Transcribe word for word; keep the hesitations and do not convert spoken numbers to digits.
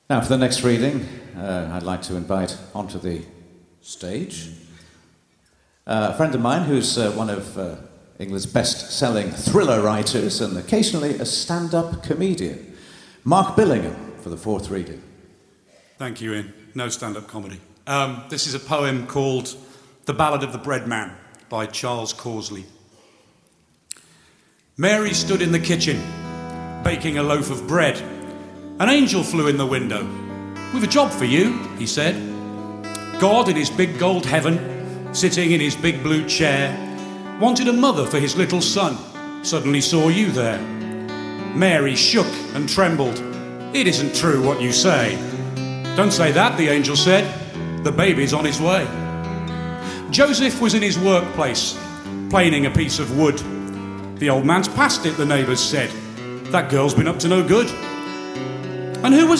Now, for the next reading, uh, I'd like to invite onto the stage uh, a friend of mine who's uh, one of uh, England's best-selling thriller writers and occasionally a stand-up comedian, Mark Billingham, for the fourth reading. Thank you, Ian. No stand-up comedy. Um, this is a poem called The Ballad of the Bread Man by Charles Causley. Mary stood in the kitchen, baking a loaf of bread. An angel flew in the window. "We've a job for you," he said. God in his big gold heaven, sitting in his big blue chair, wanted a mother for his little son, suddenly saw you there. Mary shook and trembled. "It isn't true what you say." "Don't say that," the angel said. "The baby's on his way." Joseph was in his workplace, planing a piece of wood. "The old man's past it," the neighbours said. "That girl's been up to no good." "And who was